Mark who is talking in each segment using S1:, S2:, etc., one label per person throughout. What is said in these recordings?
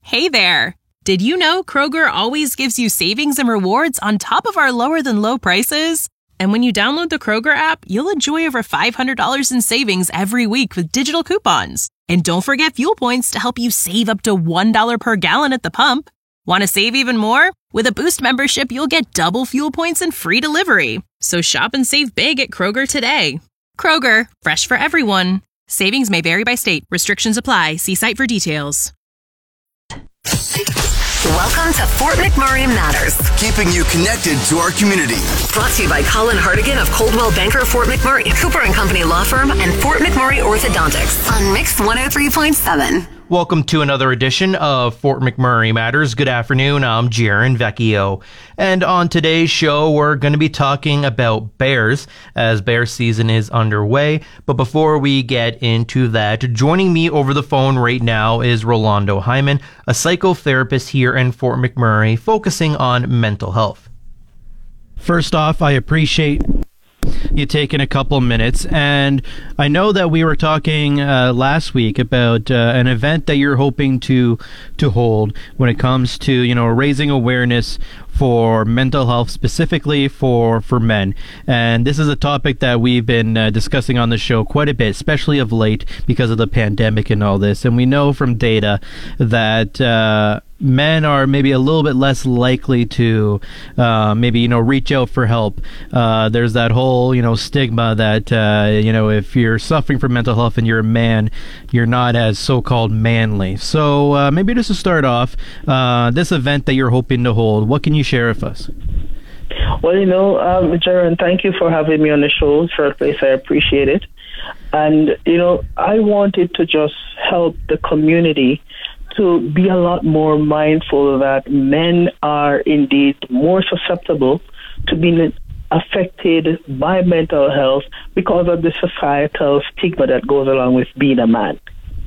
S1: Hey there! Did you know Kroger always gives you savings and rewards on top of our lower-than-low prices? And when you download the Kroger app, you'll enjoy over $500 in savings every week with digital coupons. And don't forget fuel points to help you save up to $1 per gallon at the pump. Want to save even more? With a Boost membership, you'll get double fuel points and free delivery. So shop and save big at Kroger today. Kroger, fresh for everyone. Savings may vary by state. Restrictions apply. See site for details.
S2: Welcome to Fort McMurray Matters.
S3: Keeping you connected to our community.
S2: Brought to you by Colin Hardigan of Coldwell Banker Fort McMurray, Cooper & Company Law Firm, and Fort McMurray Orthodontics on Mix 103.7.
S4: Welcome to another edition of Fort McMurray Matters. Good afternoon, I'm Jaron Vecchio. And on today's show, we're going to be talking about bears as bear season is underway. But before we get into that, joining me over the phone right now is Rolando Hyman, a psychotherapist here in Fort McMurray, focusing on mental health. First off, I appreciate you taking a couple minutes, and I know that we were talking last week about an event that you're hoping to hold when it comes to raising awareness for mental health, specifically for men. And this is a topic that we've been discussing on the show quite a bit, especially of late because of the pandemic and all this. And we know from data that men are maybe a little bit less likely to reach out for help. There's that whole stigma that if you're suffering from mental health and you're a man, you're not as so-called manly. So maybe just to start off, this event that you're hoping to hold, what can you share with us?
S5: Well, Jaron, thank you for having me on the show. Third place, I appreciate it. And, I wanted to just help the community to be a lot more mindful that men are indeed more susceptible to being affected by mental health because of the societal stigma that goes along with being a man.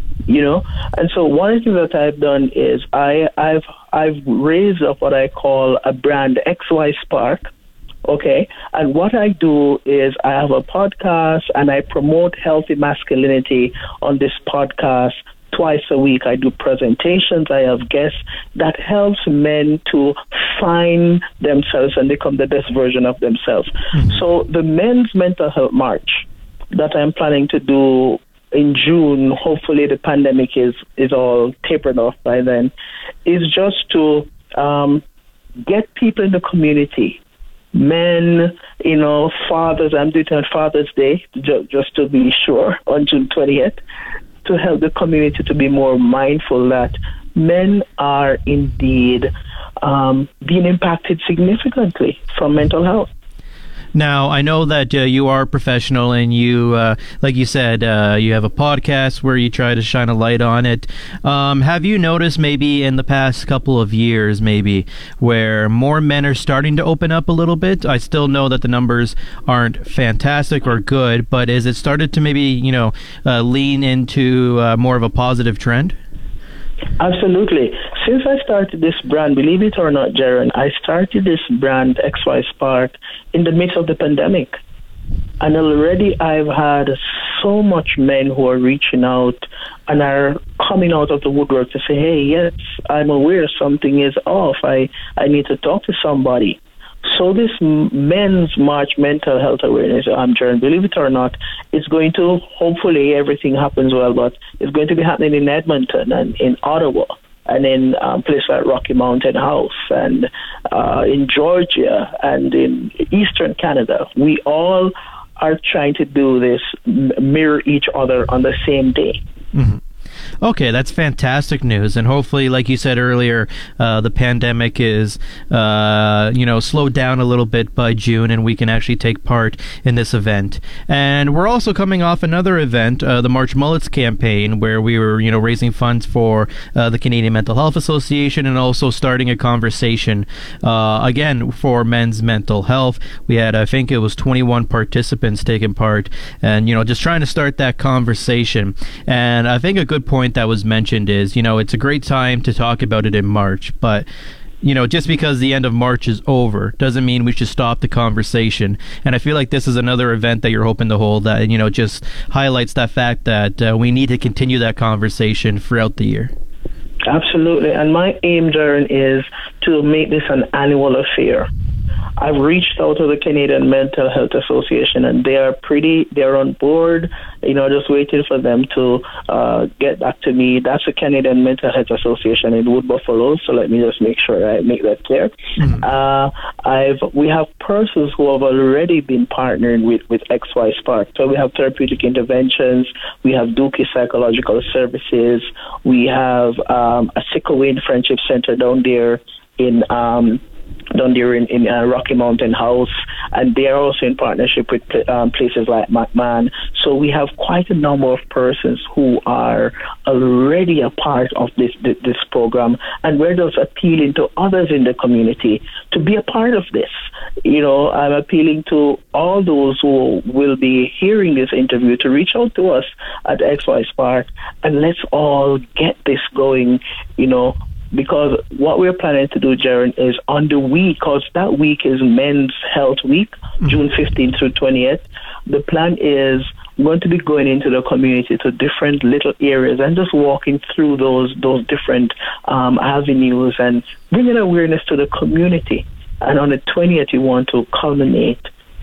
S5: And so one of the things that I've done is I've raised up what I call a brand XY Spark. Okay. And what I do is I have a podcast and I promote healthy masculinity on this podcast. Twice a week, I do presentations. I have guests that helps men to find themselves and become the best version of themselves. Mm-hmm. So the Men's Mental Health March that I'm planning to do in June, hopefully the pandemic is all tapered off by then, is just to get people in the community, men, fathers. I'm doing it on Father's Day, just to be sure, on June 20th, to help the community to be more mindful that men are indeed being impacted significantly from mental health.
S4: Now, I know that you are a professional and you, like you said, you have a podcast where you try to shine a light on it. Have you noticed maybe in the past couple of years, maybe, where more men are starting to open up a little bit? I still know that the numbers aren't fantastic or good, but is it started to maybe, lean into more of a positive trend?
S5: Absolutely. Since I started this brand, believe it or not, Jaron, I started this brand XY Spark in the midst of the pandemic. And already I've had so much men who are reaching out and are coming out of the woodwork to say, hey, yes, I'm aware something is off. I need to talk to somebody. So this Men's March Mental Health Awareness, Jaron, believe it or not, it's going to, hopefully everything happens well, but it's going to be happening in Edmonton and in Ottawa and in places like Rocky Mountain House and in Georgia and in Eastern Canada. We all are trying to do this, mirror each other on the same day.
S4: Mm-hmm. Okay, that's fantastic news, and hopefully, like you said earlier, the pandemic is, slowed down a little bit by June, and we can actually take part in this event. And we're also coming off another event, the March Mullets campaign, where we were, raising funds for the Canadian Mental Health Association, and also starting a conversation, again, for men's mental health. We had, I think it was 21 participants taking part, and, just trying to start that conversation. And I think a good point that was mentioned is, it's a great time to talk about it in March, but just because the end of March is over doesn't mean we should stop the conversation. And I feel like this is another event that you're hoping to hold that, just highlights that fact that we need to continue that conversation throughout the year.
S5: Absolutely. And my aim, Darren, is to make this an annual affair. I've reached out to the Canadian Mental Health Association, and they're on board, just waiting for them to get back to me. That's the Canadian Mental Health Association in Wood Buffalo, so let me just make sure I make that clear. We have persons who have already been partnering with XY Spark. So we have therapeutic interventions, we have Dookie Psychological Services, we have a Sickowin Friendship Center down there in Rocky Mountain House, and they are also in partnership with places like McMahon. So we have quite a number of persons who are already a part of this program, and we're just appealing to others in the community to be a part of this. I'm appealing to all those who will be hearing this interview to reach out to us at XY Spark, and let's all get this going, because what we're planning to do, Jaron, is on the week, because that week is Men's Health Week, June 15th through 20th. The plan is going to be going into the community to different little areas and just walking through those different avenues and bringing awareness to the community. And on the 20th, we want to culminate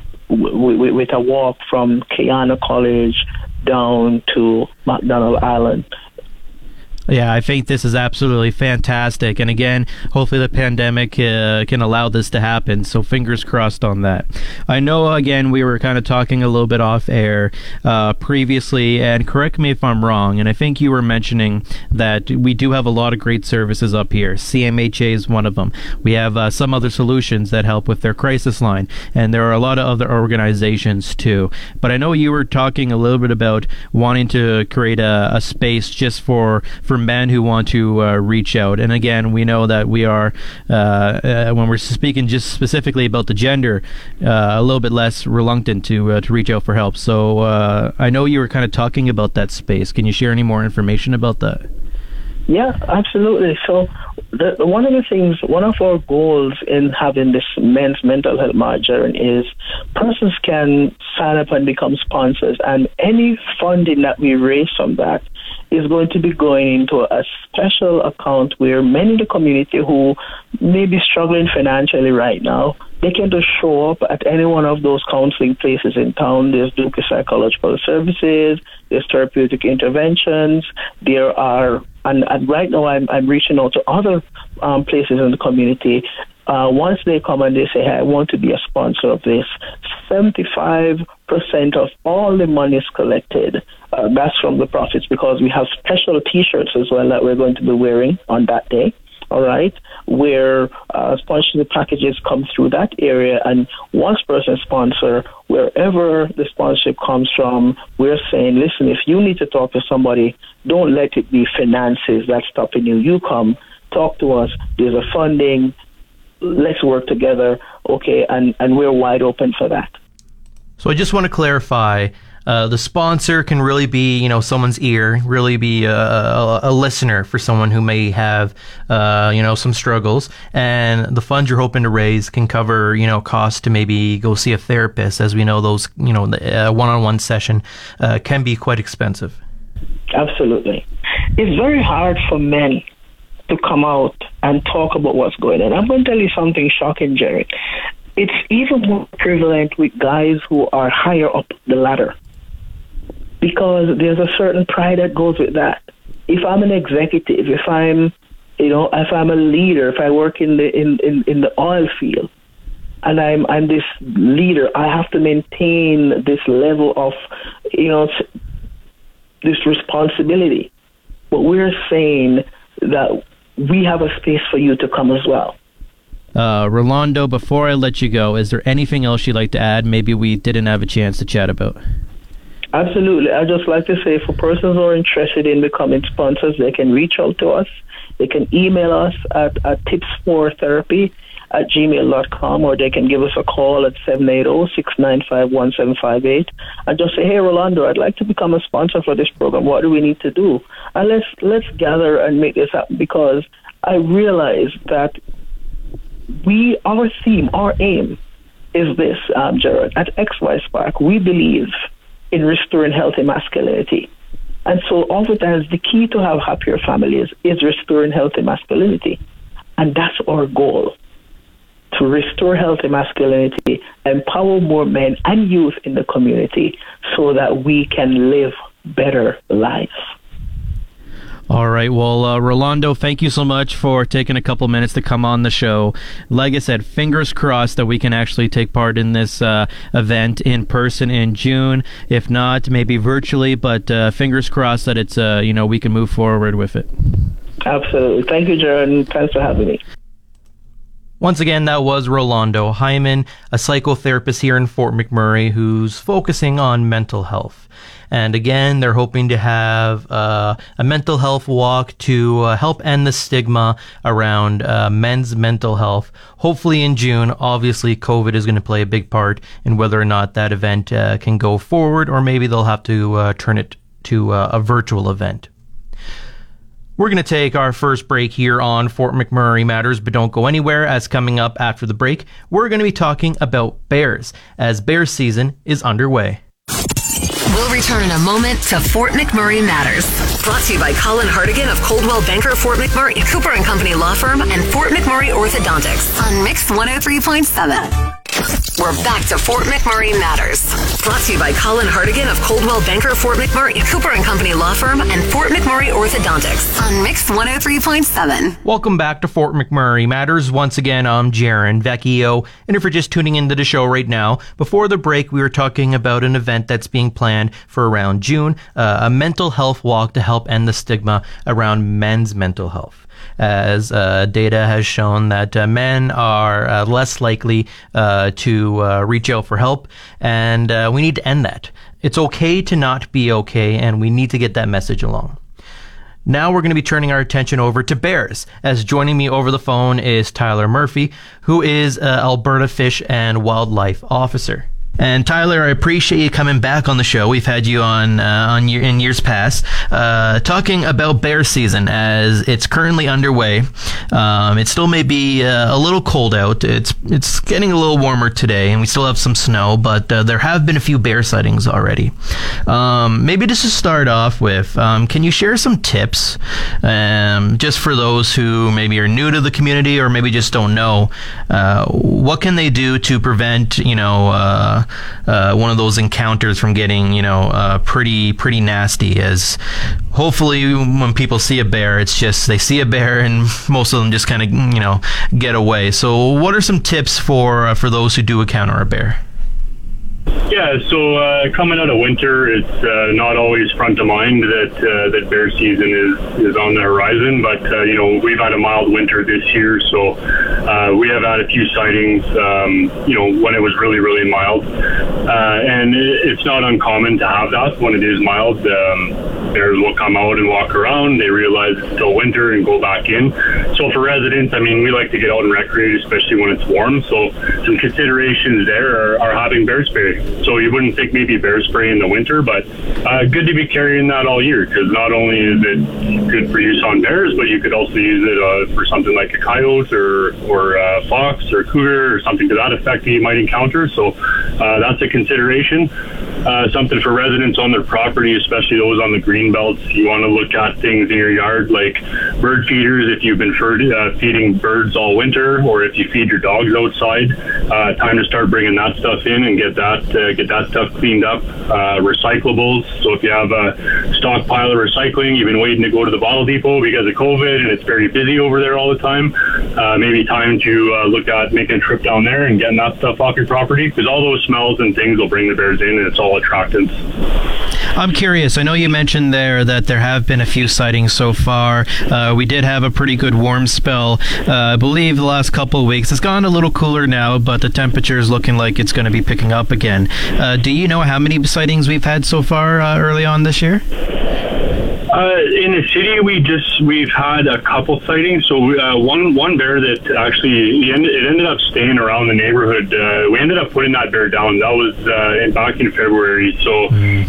S5: with a walk from Keyana College down to McDonald Island.
S4: Yeah, I think this is absolutely fantastic. And again, hopefully the pandemic can allow this to happen. So fingers crossed on that. I know, again, we were kind of talking a little bit off air previously, and correct me if I'm wrong, and I think you were mentioning that we do have a lot of great services up here. CMHA is one of them. We have some other solutions that help with their crisis line, and there are a lot of other organizations too. But I know you were talking a little bit about wanting to create a space just for men who want to reach out. And again, we know that we are, when we're speaking just specifically about the gender, a little bit less reluctant to reach out for help. So I know you were kind of talking about that space. Can you share any more information about that?
S5: Yeah, absolutely. So one of our goals in having this men's mental health march is persons can sign up and become sponsors, and any funding that we raise from that is going to be going into a special account where many in the community who may be struggling financially right now, they can just show up at any one of those counseling places in town. There's Dookie Psychological Services, there's therapeutic interventions, there are, and right now I'm reaching out to other places in the community. Once they come and they say, hey, I want to be a sponsor of this, 75% of all the money is collected. That's from the profits, because we have special T-shirts as well that we're going to be wearing on that day. All right, where sponsorship packages come through that area, and once person sponsor, wherever the sponsorship comes from, we're saying, listen, if you need to talk to somebody, don't let it be finances that's stopping you. You come, talk to us. There's a funding. Let's work together, okay? And we're wide open for that.
S4: So I just want to clarify. The sponsor can really be, someone's ear, really be a listener for someone who may have, some struggles. And the funds you're hoping to raise can cover, costs to maybe go see a therapist. As we know, those, the one-on-one session can be quite expensive.
S5: Absolutely. It's very hard for men to come out and talk about what's going on. I'm going to tell you something shocking, Jerry. It's even more prevalent with guys who are higher up the ladder, because there's a certain pride that goes with that. If I'm an executive, if I'm a leader, if I work in the oil field, and I'm this leader, I have to maintain this level of, this responsibility. But we're saying that we have a space for you to come as well.
S4: Rolando, before I let you go, is there anything else you'd like to add? Maybe we didn't have a chance to chat about.
S5: Absolutely. I'd just like to say, for persons who are interested in becoming sponsors, they can reach out to us. They can email us at tipsfortherapy@gmail.com, or they can give us a call at 780-695-1758 and just say, hey, Rolando, I'd like to become a sponsor for this program. What do we need to do? And let's gather and make this happen, because I realize that our aim is this, Jared. At XY Spark, we believe in restoring healthy masculinity. And so oftentimes the key to have happier families is restoring healthy masculinity. And that's our goal, to restore healthy masculinity, empower more men and youth in the community so that we can live better lives.
S6: All right. Well, Rolando, thank you so much for taking a couple minutes to come on the show. Like I said, fingers crossed that we can actually take part in this event in person in June. If not, maybe virtually, but fingers crossed that it's, we can move forward with it.
S5: Absolutely. Thank you, Jared, and thanks for having me.
S4: Once again, that was Rolando Hyman, a psychotherapist here in Fort McMurray who's focusing on mental health. And again, they're hoping to have a mental health walk to help end the stigma around men's mental health. Hopefully in June. Obviously, COVID is going to play a big part in whether or not that event can go forward, or maybe they'll have to turn it to a virtual event. We're going to take our first break here on Fort McMurray Matters, but don't go anywhere, as coming up after the break, we're going to be talking about bears, as bear season is underway.
S2: We'll return in a moment to Fort McMurray Matters. Brought to you by Colin Hartigan of Coldwell Banker Fort McMurray, Cooper & Company Law Firm, and Fort McMurray Orthodontics on Mix 103.7. We're back to Fort McMurray Matters. Brought to you by Colin Hartigan of Coldwell Banker Fort McMurray, Cooper & Company Law Firm, and Fort McMurray Orthodontics on Mix 103.7.
S4: Welcome back to Fort McMurray Matters. Once again, I'm Jaron Vecchio. And if you're just tuning into the show right now, before the break, we were talking about an event that's being planned for around June, a mental health walk to help end the stigma around men's mental health. As data has shown that men are less likely to reach out for help, and we need to end that. It's okay to not be okay, and we need to get that message along. Now we're going to be turning our attention over to bears, as joining me over the phone is Tyler Murphy, who is Alberta Fish and Wildlife Officer. And Tyler, I appreciate you coming back on the show. We've had you on in years past, talking about bear season as it's currently underway. It still may be a little cold out. It's getting a little warmer today, and we still have some snow, but there have been a few bear sightings already. Maybe just to start off with, can you share some tips, just for those who maybe are new to the community or maybe just don't know, what can they do to prevent, one of those encounters from getting, pretty nasty, as hopefully when people see a bear, it's just they see a bear and most of them just kind of, get away. So what are some tips for those who do encounter a bear?
S7: Yeah, so coming out of winter, it's not always front of mind that bear season is on the horizon. But we've had a mild winter this year, so we have had a few sightings. When it was really, really mild, and it's not uncommon to have that when it is mild. Bears will come out and walk around. They realize it's still winter and go back in. So for residents, we like to get out and recreate, especially when it's warm. So some considerations there are having bear spray. So you wouldn't think maybe bear spray in the winter, but good to be carrying that all year, because not only is it good for use on bears, but you could also use it for something like a coyote or a fox or cougar or something to that effect that you might encounter. So that's a consideration. Something for residents on their property, especially those on the green belts. You want to look at things in your yard like bird feeders if you've been feeding birds all winter, or if you feed your dogs outside. Time to start bringing that stuff in and get that stuff cleaned up. Recyclables. So if you have a stockpile of recycling, you've been waiting to go to the bottle depot because of COVID and it's very busy over there all the time, maybe time to look at making a trip down there and getting that stuff off your property, because all those smells and things will bring the bears in, and it's all attractants.
S6: I'm curious. I know you mentioned there that there have been a few sightings so far. We did have a pretty good warm spell, I believe, the last couple of weeks. It's gone a little cooler now, but the temperature is looking like it's going to be picking up again. Do you know how many sightings we've had so far early on this year?
S7: In the city, we've had a couple sightings. So one bear that actually it ended up staying around the neighborhood. We ended up putting that bear down. That was back in February. So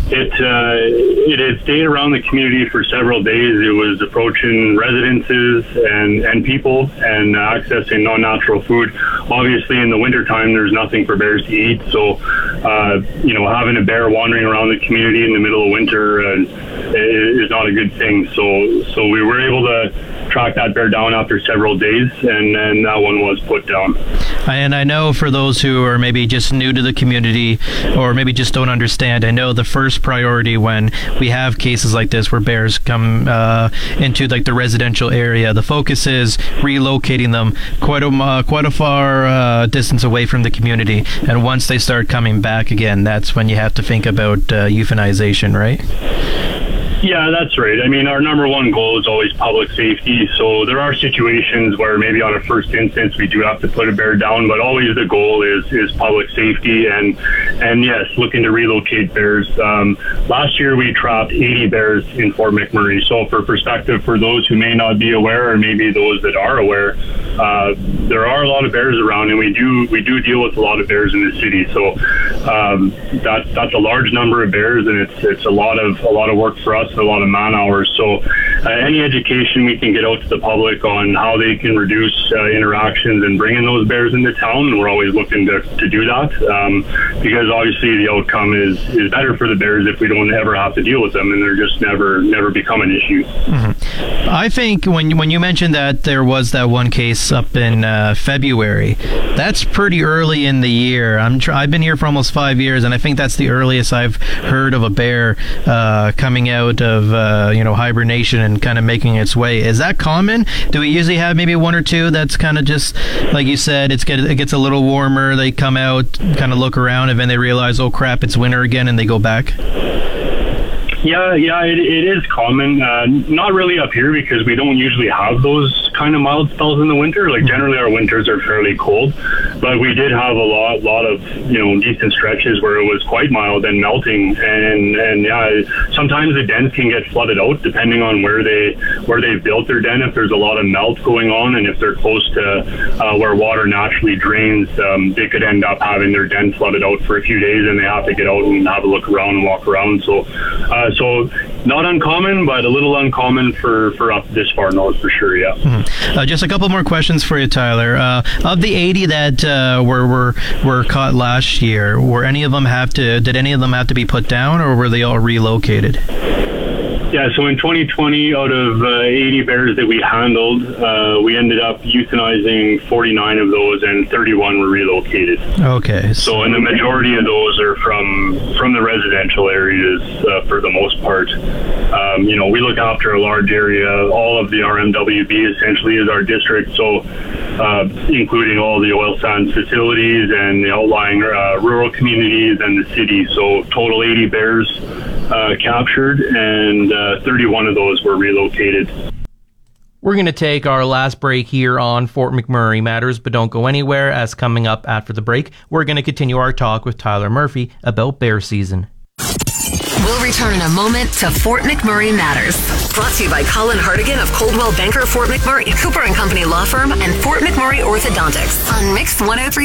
S7: it had stayed around the community for several days. It was approaching residences and people and accessing non-natural food. Obviously, in the wintertime, there's nothing for bears to eat. So having a bear wandering around the community in the middle of winter is not a good thing. So we were able to track that bear down after several days, and then that one was put down.
S6: And I know for those who are maybe just new to the community or maybe just don't understand, I know the first priority when we have cases like this where bears come into like the residential area, the focus is relocating them quite a far distance away from the community. And once they start coming back again, that's when you have to think about euthanization, right?
S7: Yeah, that's right. I mean, our number one goal is always public safety. So there are situations where maybe on a first instance we do have to put a bear down, but always the goal is public safety and yes, looking to relocate bears. Last year we trapped 80 bears in Fort McMurray. So for perspective, for those who may not be aware, or maybe those that are aware, there are a lot of bears around, and we do deal with a lot of bears in the city. So that's a large number of bears, and it's a lot of work for us, a lot of man hours. So any education we can get out to the public on how they can reduce interactions and bringing those bears into town, and we're always looking to do that because obviously the outcome is better for the bears if we don't ever have to deal with them, and they're just never become an issue.
S6: Mm-hmm. I think when you mentioned that there was that one case up in February, that's pretty early in the year. I've been here for almost 5 years, and I think that's the earliest I've heard of a bear coming out of hibernation and kind of making its way. Is that common? Do we usually have maybe one or two that's kind of just like you said, it gets a little warmer, they come out, kind of look around, and then they realize, oh crap, it's winter again, and they go back?
S7: Yeah, it is common. Not really up here because we don't usually have those kind of mild spells in the winter. Like generally our winters are fairly cold, but we did have a lot of decent stretches where it was quite mild and melting. And yeah, sometimes the dens can get flooded out depending on where they've built their den. If there's a lot of melt going on, and if they're close to where water naturally drains, they could end up having their den flooded out for a few days, and they have to get out and have a look around and walk around. So not uncommon, but a little uncommon for up this far north for sure, yeah.
S6: Mm-hmm. Just a couple more questions for you, Tyler. Of the 80 that were caught last year, did any of them have to be put down, or were they all relocated?
S7: Yeah, so in 2020, out of 80 bears that we handled, we ended up euthanizing 49 of those, and 31 were relocated.
S6: Okay.
S7: So, and the majority of those are from the residential areas for the most part. We look after a large area. All of the RMWB essentially is our district, so including all the oil sands facilities and the outlying rural communities and the city. So total 80 bears captured, and 31 of those were relocated.
S4: We're going to take our last break here on Fort McMurray Matters, but don't go anywhere, as coming up after the break, we're going to continue our talk with Tyler Murphy about bear season.
S2: We'll return in a moment to Fort McMurray Matters. Brought to you by Colin Hartigan of Coldwell Banker Fort McMurray, Cooper & Company Law Firm, and Fort McMurray Orthodontics on Mix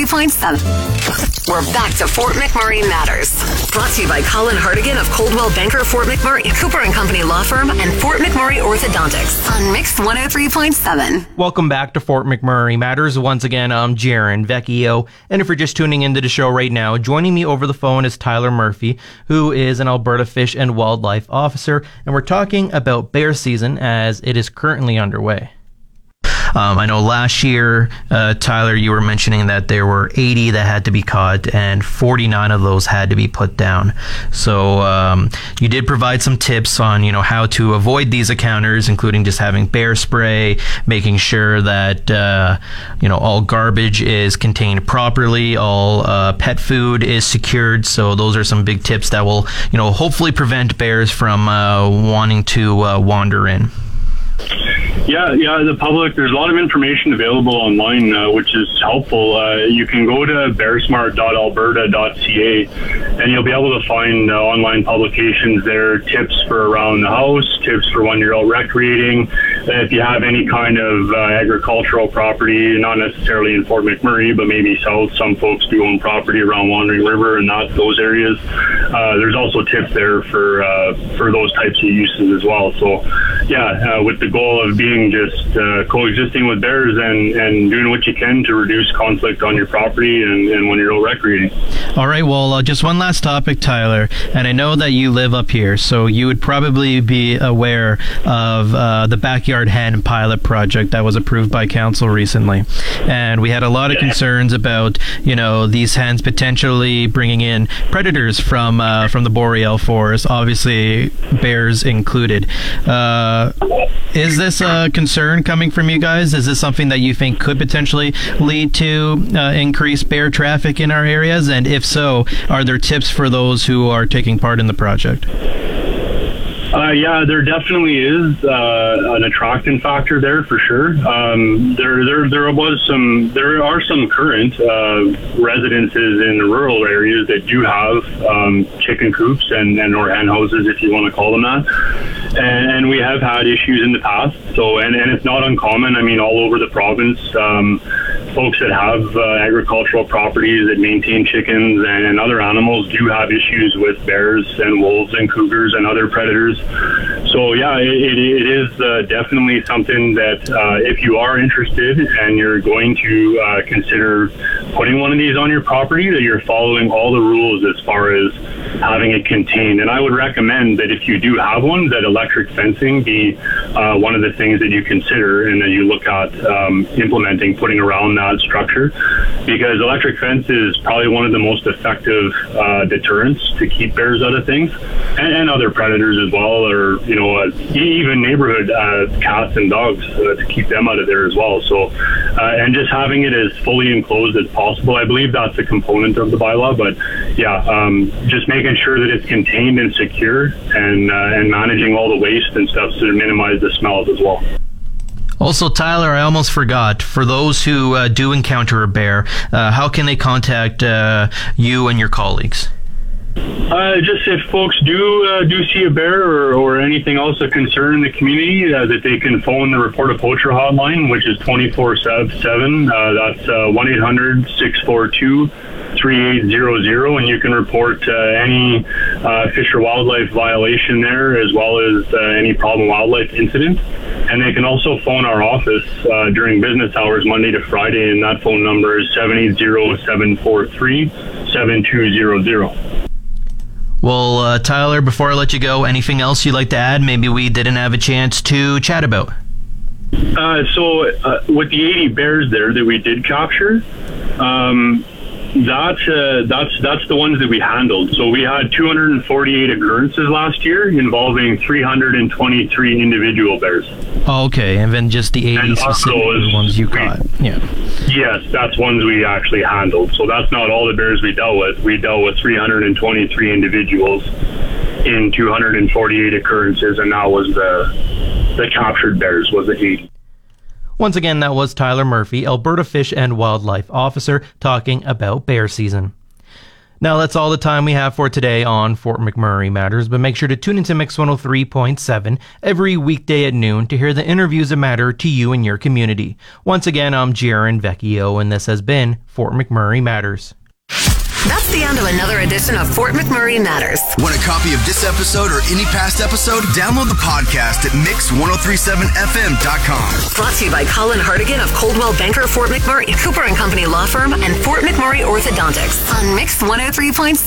S2: 103.7. We're back to Fort McMurray Matters. Brought to you by Colin Hartigan of Coldwell Banker Fort McMurray, Cooper & Company Law Firm, and Fort McMurray Orthodontics on Mix 103.7.
S4: Welcome back to Fort McMurray Matters. Once again, I'm Jaron Vecchio, and if you're just tuning into the show right now, joining me over the phone is Tyler Murphy, who is an Alberta Fish and Wildlife Officer, and we're talking about bear season as it is currently underway. I know last year, Tyler, you were mentioning that there were 80 that had to be caught and 49 of those had to be put down. So you did provide some tips on, how to avoid these encounters, including just having bear spray, making sure that, all garbage is contained properly, all pet food is secured. So those are some big tips that will, hopefully prevent bears from wanting to wander in.
S7: Yeah, the public, there's a lot of information available online, which is helpful. You can go to bearsmart.alberta.ca and you'll be able to find online publications there, tips for around the house, tips for when you're out recreating. If you have any kind of agricultural property, not necessarily in Fort McMurray, but maybe south, some folks do own property around Wandering River and those areas. There's also tips there for those types of uses as well. So, with the goal of being just coexisting with bears and doing what you can to reduce conflict on your property and when you're out recreating.
S6: All right, well, just one last topic, Tyler, and I know that you live up here, so you would probably be aware of the Backyard Hen pilot project that was approved by council recently. And we had a lot of concerns about, these hens potentially bringing in predators from the boreal forest, obviously bears included. Is this a concern coming from you guys? Is this something that you think could potentially lead to increased bear traffic in our areas? And if so, are there tips for those who are taking part in the project?
S7: There definitely is an attractant factor there for sure. There are some current residences in rural areas that do have chicken coops and or hen houses, if you want to call them that. And we have had issues in the past. So and it's not uncommon. I mean, all over the province, folks that have agricultural properties that maintain chickens and other animals do have issues with bears and wolves and cougars and other predators. So it is definitely something that if you are interested and you're going to consider putting one of these on your property, that you're following all the rules as far as having it contained. And I would recommend that if you do have one, that electric fencing be one of the things that you consider and that you look at implementing, putting around that structure, because electric fence is probably one of the most effective deterrents to keep bears out of things and other predators as well, or even neighborhood cats and dogs to keep them out of there as well. So and just having it as fully enclosed as possible, I believe that's a component of the bylaw. But just making sure that it's contained and secure and managing all the waste and stuff to minimize the smells as well.
S4: Also, Tyler, I almost forgot, for those who do encounter a bear, how can they contact you and your colleagues?
S7: Just if folks do see a bear or anything else of concern in the community, that they can phone the Report a Poacher hotline, which is 24/7. That's 1-800-642-3800, and you can report any fish or wildlife violation there, as well as any problem wildlife incident. And they can also phone our office during business hours, Monday to Friday, and that phone number is 780-743-7200.
S4: Well, Tyler, before I let you go, anything else you'd like to add? Maybe we didn't have a chance to chat about.
S7: So with the 80 bears there that we did capture, that's the ones that we handled. So we had 248 occurrences last year involving 323 individual bears.
S4: Oh, okay, and then just the 80 specific ones you caught.
S7: Yes, that's ones we actually handled. So that's not all the bears we dealt with. We dealt with 323 individuals in 248 occurrences, and that was the captured bears was the 80.
S4: Once again, that was Tyler Murphy, Alberta Fish and Wildlife Officer, talking about bear season. Now, that's all the time we have for today on Fort McMurray Matters, but make sure to tune into Mix 103.7 every weekday at noon to hear the interviews that matter to you and your community. Once again, I'm Jaron Vecchio, and this has been Fort McMurray Matters.
S2: That's the end of another edition of Fort McMurray Matters.
S3: Want a copy of this episode or any past episode? Download the podcast at mix1037fm.com.
S2: Brought to you by Colin Hartigan of Coldwell Banker Fort McMurray, Cooper & Company Law Firm, and Fort McMurray Orthodontics on Mix 103.7.